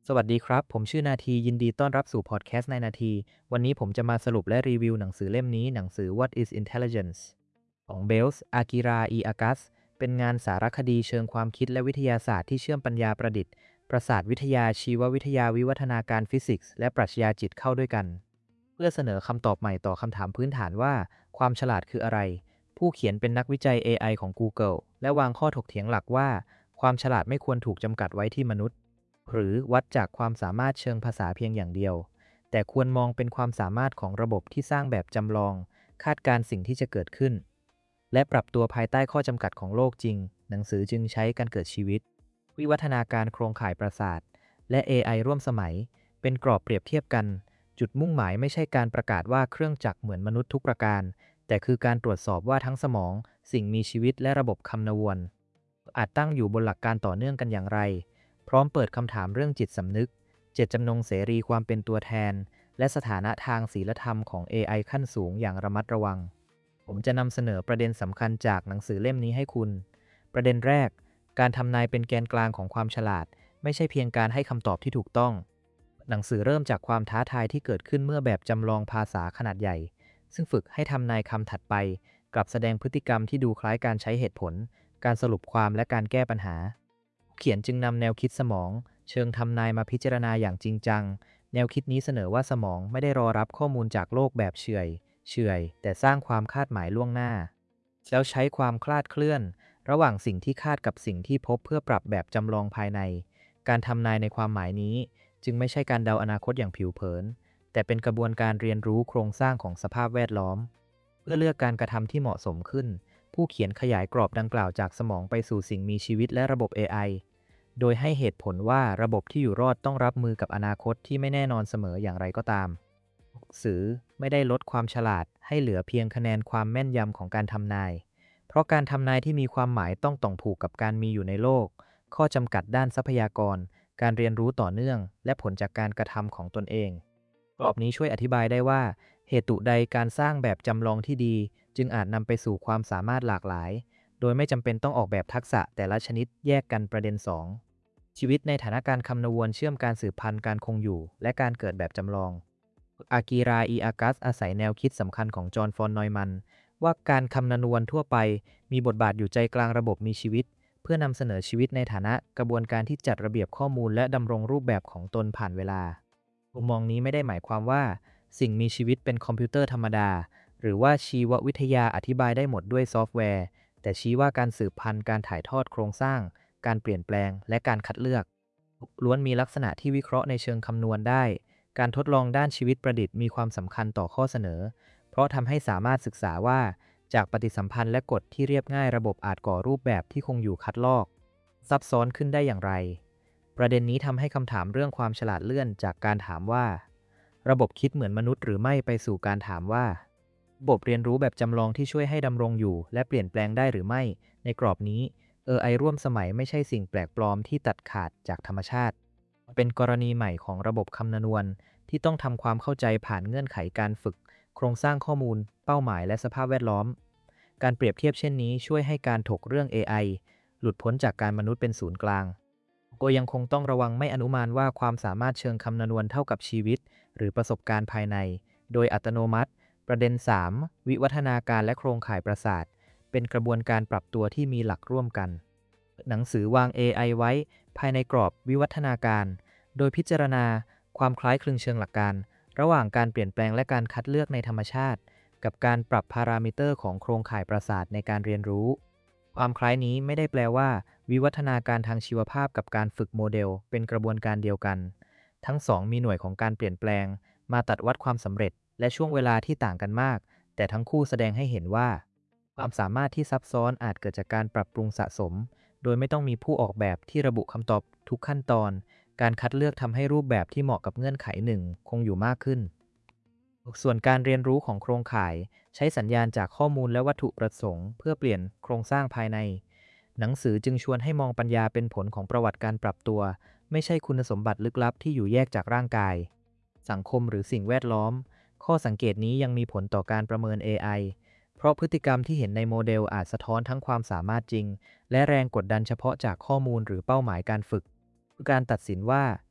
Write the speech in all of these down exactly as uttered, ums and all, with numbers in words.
สวัสดีครับผมชื่อนาทียินดีต้อนรับสู่พอดแคสต์ในนาทีวันนี้ผมจะมาสรุปและรีวิวหนังสือเล่มนี้หนังสือ What is Intelligence ของ Bels Akira E. Agas เป็นงานสารคดีเชิงความคิดและวิทยาศาสตร์ที่เชื่อมปัญญาประดิษฐ์ประสาทวิทยาชีววิทยาวิวัฒนาการฟิสิกส์และปรัชญาจิตเข้าด้วยกันเพื่อเสนอคำตอบใหม่ต่อคำถามพื้นฐานว่าความฉลาดคืออะไรผู้เขียนเป็นนักวิจัย เอ ไอ ของ Google และวางข้อถกเถียงหลักว่าความฉลาดไม่ควรถูกจำกัดไว้ที่มนุษย์ หรือวัดจากความสามารถเชิงภาษาเพียงอย่างเดียว แต่ควรมองเป็นความสามารถของระบบที่สร้างแบบจำลอง คาดการณ์สิ่งที่จะเกิดขึ้น และปรับตัวภายใต้ข้อจำกัดของโลกจริง หนังสือจึงใช้การเกิดชีวิต วิวัฒนาการโครงข่ายประสาท และ เอ ไอ ร่วมสมัย เป็นกรอบเปรียบเทียบกัน จุดมุ่งหมายไม่ใช่การประกาศว่าเครื่องจักรเหมือนมนุษย์ทุกประการ แต่คือการตรวจสอบว่าทั้งสมอง สิ่งมีชีวิตและระบบคำนวณอาจตั้งอยู่บนหลักการต่อเนื่องกันอย่างไร พร้อมเปิดคำถามเรื่องจิตสำนึก เจตจำนงเสรีความเป็นตัวแทน และสถานะทางศีลธรรมของ เอ ไอ ขั้นสูงอย่างระมัดระวัง ผมจะนำเสนอประเด็นสำคัญจากหนังสือเล่มนี้ให้คุณ ประเด็นแรก การทำนายเป็นแกนกลางของความฉลาด ไม่ใช่เพียงการให้คำตอบที่ถูกต้อง หนังสือเริ่มจากความท้าทายที่เกิดขึ้นเมื่อแบบจำลองภาษาขนาดใหญ่ ซึ่งฝึกให้ทำนายคำถัดไป กลับแสดงพฤติกรรมที่ดูคล้ายการใช้เหตุผล การสรุปความและการแก้ปัญหา เขียนจึงนำแนวคิดสมองเชิงทำนายมาพิจารณาอย่างจริงจัง แนวคิดนี้เสนอว่าสมองไม่ได้รอรับข้อมูลจากโลกแบบเฉื่อยเฉื่อยแต่สร้างความคาดหมายล่วงหน้า แล้วใช้ความคลาดเคลื่อน ระหว่างสิ่งที่คาดกับสิ่งที่พบเพื่อปรับแบบจำลองภายใน การทำนายในความหมายนี้จึงไม่ใช่การเดาอนาคตอย่างผิวเผิน แต่เป็นกระบวนการเรียนรู้โครงสร้างของสภาพแวดล้อม เพื่อเลือกการกระทำที่เหมาะสมขึ้น ผู้เขียนขยายกรอบดังกล่าวจากสมองไปสู่สิ่งมีชีวิตและระบบ เอ ไอ โดยให้เหตุผลว่าระบบที่อยู่รอดต้องรับมือกับอนาคตที่ไม่แน่นอนเสมออย่างไรก็ตามหนังสือไม่ได้ลดความฉลาดให้เหลือเพียงคะแนนความแม่นยำของการทำนาย เพราะการทำนายที่มีความหมายต้องต้องผูกกับการมีอยู่ในโลก ข้อจำกัดด้านทรัพยากร การเรียนรู้ต่อเนื่อง และผลจากการกระทำของตนเองกรอบนี้ช่วยอธิบายได้ว่า เหตุใดการสร้างแบบจำลองที่ดี จึงอาจนำไปสู่ความสามารถหลากหลาย โดยไม่จำเป็นต้องออกแบบทักษะแต่ละชนิดแยกกันประเด็น สอง ชีวิตในฐานะการคำนวณเชื่อมการสืบพันธุ์การคงอยู่ และการเกิดแบบจำลองอากิรา อี อากัสอาศัยแนวคิดสำคัญของจอห์น ฟอนนอยมันว่าการคำนวณทั่วไปมีบทบาทอยู่ใจกลางระบบมีชีวิต เพื่อนำเสนอชีวิตในฐานะกระบวนการที่จัดระเบียบข้อมูลและดำรงรูปแบบของตนผ่านเวลามุมมองนี้ไม่ได้หมายความว่าสิ่งมีชีวิตเป็นคอมพิวเตอร์ธรรมดาหรือว่าชีววิทยาอธิบายได้หมดด้วยซอฟต์แวร์แต่ชี้ว่าการสืบพันธุ์การถ่ายทอดโครงสร้างการเปลี่ยนแปลงและการคัดเลือกล้วนมีลักษณะที่วิเคราะห์ในเชิงคำนวณได้การทดลองด้านชีวิตประดิษฐ์มีความสำคัญต่อข้อเสนอเพราะทำให้สามารถศึกษาว่าจากปฏิสัมพันธ์และกฎที่เรียบง่ายระบบอาจก่อรูปแบบที่คงอยู่คัดลอกซับซ้อนขึ้นได้อย่างไรประเด็นนี้ทำให้คำถามเรื่องความฉลาดเลื่อนจากการถามว่าระบบคิดเหมือนมนุษย์หรือไม่ไปสู่การถามว่าระบบเรียนรู้แบบจำลองที่ช่วยให้ดำรงอยู่และเปลี่ยนแปลงได้หรือไม่ในกรอบนี้ เอ ไอ ร่วมสมัยไม่ใช่สิ่งแปลกปลอมที่ตัดขาดจากธรรมชาติเป็นกรณีใหม่ของระบบคำนวณที่ต้องทำความเข้าใจผ่านเงื่อนไขการฝึกโครงสร้างข้อมูลเป้าหมายและสภาพแวดล้อมการเปรียบเทียบเช่นนี้ช่วยให้การถกเรื่อง เอ ไอ หลุดพ้นจากการมนุษย์เป็นศูนย์กลางก็ยังคงต้องระวังไม่อนุมานว่าความสามารถเชิงคำนวณเท่ากับชีวิตหรือประสบการณ์ภายในโดยอัตโนมัติประเด็น สาม วิวัฒนาการและโครงข่ายประสาทเป็นกระบวนการปรับตัวที่มีหลักร่วมกันหนังสือวาง เอ ไอ ไว้ภายในกรอบวิวัฒนาการโดยพิจารณาความคล้ายคลึงเชิงหลักการระหว่างการเปลี่ยนแปลงและการคัดเลือกในธรรมชาติกับการปรับพารามิเตอร์ของโครงข่ายประสาทในการเรียนรู้ความคล้ายนี้ไม่ได้แปลว่าวิวัฒนาการทางชีวภาพกับการฝึกโมเดลเป็นกระบวนการเดียวกันทั้งสองมีหน่วยของการเปลี่ยนแปลงมาตัดวัดความสำเร็จและช่วงเวลาที่ต่างกันมากแต่ทั้งคู่แสดงให้เห็นว่าความสามารถที่ซับซ้อนอาจเกิดจากการปรับปรุงสะสมโดยไม่ต้องมีผู้ออกแบบที่ระบุคำตอบทุกขั้นตอนการคัดเลือกทำให้รูปแบบที่เหมาะกับเงื่อนไขหนึ่งคงอยู่มากขึ้นส่วนการเรียนรู้ของโครงข่ายใช้สัญญาณจากข้อมูลและวัตถุประสงค์เพื่อเปลี่ยนโครงสร้างภายในหนังสือจึงชวนให้มองปัญญาเป็นผลของประวัติการปรับตัวไม่ใช่คุณสมบัติลึกลับที่อยู่แยกจากร่างกายสังคมหรือสิ่งแวดล้อมข้อสังเกตนี้ยังมีผลต่อการประเมิน เอ ไอ เพราะพฤติกรรมที่เห็นในโมเดลอาจสะท้อนทั้งความสามารถจริงและแรงกดดันเฉพาะจากข้อมูลหรือเป้าหมายการฝึกการตัดสินว่า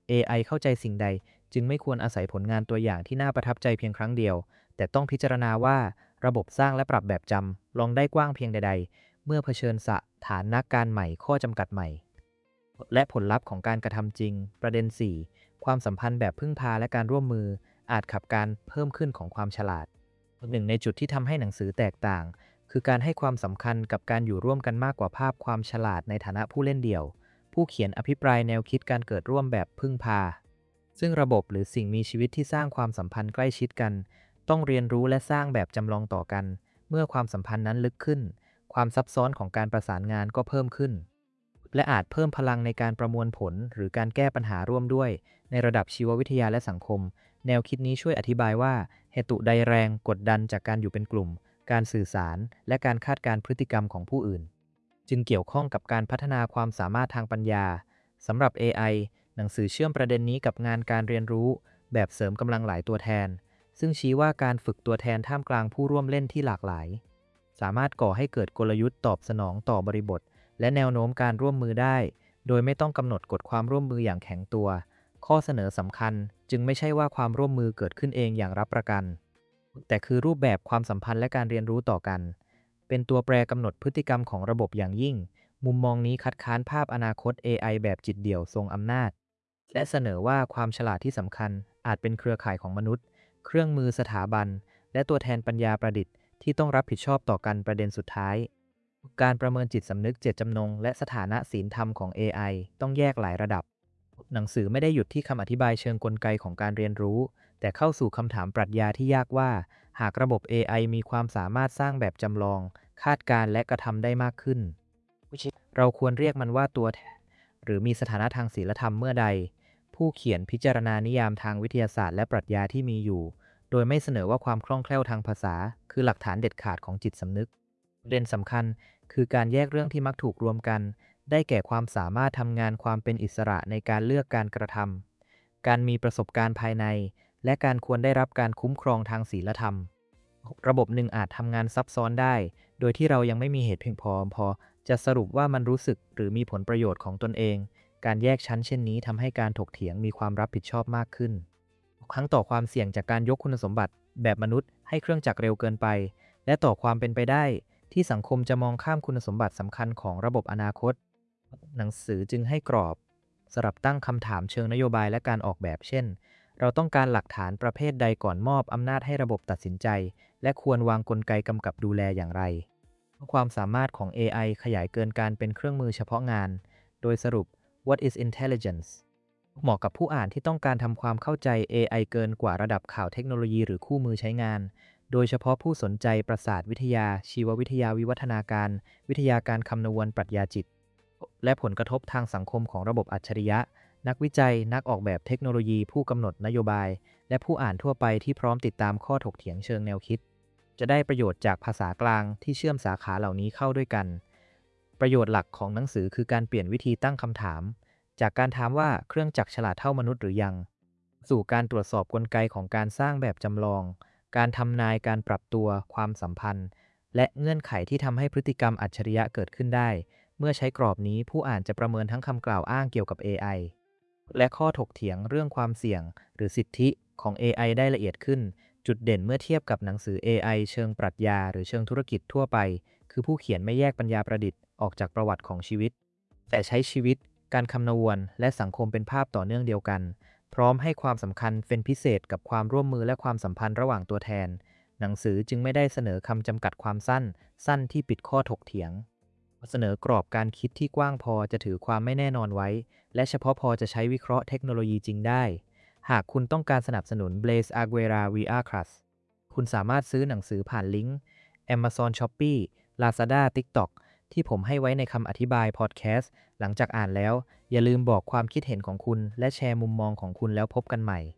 เอ ไอ เข้าใจสิ่งใดจึงไม่ควรอาศัยผลงานตัวอย่างที่น่าประทับใจเพียงครั้งเดียวแต่ต้องพิจารณาว่าระบบสร้างและปรับแบบจำลองได้กว้างเพียงใดๆเมื่อเผชิญสถานการณ์ใหม่ข้อจำกัดใหม่และผลลัพธ์ของการกระทำจริงประเด็น สี่ ความสัมพันธ์แบบพึ่งพาและการร่วมมืออาจขับการเพิ่มขึ้นของความฉลาดหนึ่งในจุดที่ทำให้หนังสือแตกต่างคือการให้ความสำคัญกับการอยู่ร่วมกันมากกว่าภาพความฉลาดในฐานะผู้เล่นเดี่ยวผู้เขียนอภิปรายแนวคิดการเกิดร่วมแบบพึ่งพาซึ่งระบบหรือสิ่งมีชีวิตที่สร้างความสัมพันธ์ใกล้ชิดกันต้องเรียนรู้และสร้างแบบจำลองต่อกันเมื่อความสัมพันธ์นั้นลึกขึ้นความซับซ้อนของการประสานงานก็เพิ่มขึ้นและอาจเพิ่มพลังในการประมวลผลหรือการแก้ปัญหาร่วมด้วยในระดับชีววิทยาและสังคมแนวคิดนี้ช่วยอธิบายว่าเหตุใดแรงกดดันจากการอยู่เป็นกลุ่มการสื่อสารและการคาดการณ์พฤติกรรมของผู้อื่นจึงเกี่ยวข้องกับการพัฒนาความสามารถทางปัญญาสำหรับ เอ ไอ หนังสือเชื่อมประเด็นนี้กับงานการเรียนรู้แบบเสริมกำลังหลายตัวแทนซึ่งชี้ว่าการฝึกตัวแทนท่ามกลางผู้ร่วมเล่นที่หลากหลายสามารถก่อให้เกิดกลยุทธ์ตอบสนองต่อบริบทและแนวโน้มการร่วมมือได้โดยไม่ต้องกำหนดกฎความร่วมมืออย่างแข็งตัวข้อเสนอสำคัญจึงไม่ใช่ว่าความร่วมมือเกิดขึ้นเองอย่างรับประกันแต่คือรูปแบบความสัมพันธ์และการเรียนรู้ต่อกันเป็นตัวแปรกำหนดพฤติกรรมของระบบอย่างยิ่งมุมมองนี้คัดค้านภาพอนาคต เอ ไอ แบบจิตเดี่ยวทรงอำนาจและเสนอว่าความฉลาดที่สำคัญอาจเป็นเครือข่ายของมนุษย์เครื่องมือสถาบันและตัวแทนปัญญาประดิษฐ์ที่ต้องรับผิดชอบต่อกันประเด็นสุดท้ายการประเมินจิตสำนึกเจตจำนงและสถานะศีลธรรมของ เอ ไอ ต้องแยกหลายระดับหนังสือไม่ได้หยุดที่คำอธิบายเชิงกลไกของการเรียนรู้แต่เข้าสู่คำถามปรัชญาที่ยากว่าหากระบบ เอ ไอ มีความสามารถสร้างแบบจำลองคาดการณ์และกระทำได้มากขึ้นเราควรเรียกมันว่าตัวแทนหรือมีสถานะทางศีลธรรมเมื่อใดผู้เขียนพิจารณานิยามทางวิทยาศาสตร์และปรัชญาที่มีอยู่โดยไม่เสนอว่าความคล่องแคล่วทางภาษาคือหลักฐานเด็ดขาดของจิตสำนึกประเด็นสำคัญคือการแยกเรื่องที่มักถูกรวมกันได้แก่ความสามารถทำงานความเป็นอิสระในการเลือกการกระทำการมีประสบการณ์ภายในและการควรได้รับการคุ้มครองทางศีลธรรมระบบหนึ่งอาจทำงานซับซ้อนได้โดยที่เรายังไม่มีเหตุเพียงพอพอจะสรุปว่ามันรู้สึกหรือมีผลประโยชน์ของตนเองการแยกชั้นเช่นนี้ทำให้การถกเถียงมีความรับผิดชอบมากขึ้นครั้งต่อความเสี่ยงจากการยกคุณสมบัติแบบมนุษย์ให้เครื่องจักรเร็วเกินไปและต่อความเป็นไปได้ที่สังคมจะมองข้ามคุณสมบัติสำคัญของระบบอนาคตหนังสือจึงให้กรอบสำหรับตั้งคำถามเชิงนโยบายและการออกแบบเช่นเราต้องการหลักฐานประเภทใดก่อนมอบอำนาจให้ระบบตัดสินใจและควรวางกลไกกำกับดูแลอย่างไรความสามารถของ เอ ไอ ขยายเกินการเป็นเครื่องมือเฉพาะงานโดยสรุป What is intelligence เหมาะกับผู้อ่านที่ต้องการทำความเข้าใจ เอ ไอ เกินกว่าระดับข่าวเทคโนโลยีหรือคู่มือใช้งานโดยเฉพาะผู้สนใจประสาทวิทยาชีววิทยาวิวัฒนาการวิทยาการคำนวณปรัชญาจิตและผลกระทบทางสังคมของระบบอัจฉริยะนักวิจัยนักออกแบบเทคโนโลยีผู้กำหนดนโยบายและผู้อ่านทั่วไปที่พร้อมติดตามข้อถกเถียงเชิงแนวคิดจะได้ประโยชน์จากภาษากลางที่เชื่อมสาขาเหล่านี้เข้าด้วยกันประโยชน์หลักของหนังสือคือการเปลี่ยนวิธีตั้งคำถามจากการถามว่าเครื่องจักรฉลาดเท่ามนุษย์หรือยังสู่การตรวจสอบกลไกของการสร้างแบบจำลองการทำนายการปรับตัวความสัมพันธ์และเงื่อนไขที่ทำให้พฤติกรรมอัจฉริยะเกิดขึ้นได้เมื่อใช้กรอบนี้ผู้อ่านจะประเมินทั้งคำกล่าวอ้างเกี่ยวกับ เอ ไอ และข้อถกเถียงเรื่องความเสี่ยงหรือสิทธิของ เอ ไอ ได้ละเอียดขึ้นจุดเด่นเมื่อเทียบกับหนังสือ เอ ไอ เชิงปรัชญาหรือเชิงธุรกิจทั่วไปคือผู้เขียนไม่แยกปัญญาประดิษฐ์ออกจากประวัติของชีวิตแต่ใช้ชีวิตการคำนวณและสังคมเป็นภาพต่อเนื่องเดียวกันพร้อมให้ความสำคัญเป็นพิเศษกับความร่วมมือและความสัมพันธ์ระหว่างตัวแทนหนังสือจึงไม่ได้เสนอคำจำกัดความสั้นสั้นที่ปิดข้อถกเถียงเสนอกรอบการคิดที่กว้างพอจะถือความไม่แน่นอนไว้และเฉพาะพอจะใช้วิเคราะห์เทคโนโลยีจริงได้หากคุณต้องการสนับสนุน Blaise Aguera วี อาร์ Class คุณสามารถซื้อหนังสือผ่านลิงก์ Amazon Shopee Lazada TikTok ที่ผมให้ไว้ในคำอธิบายพอดแคสต์หลังจากอ่านแล้วอย่าลืมบอกความคิดเห็นของคุณและแชร์มุมมองของคุณแล้วพบกันใหม่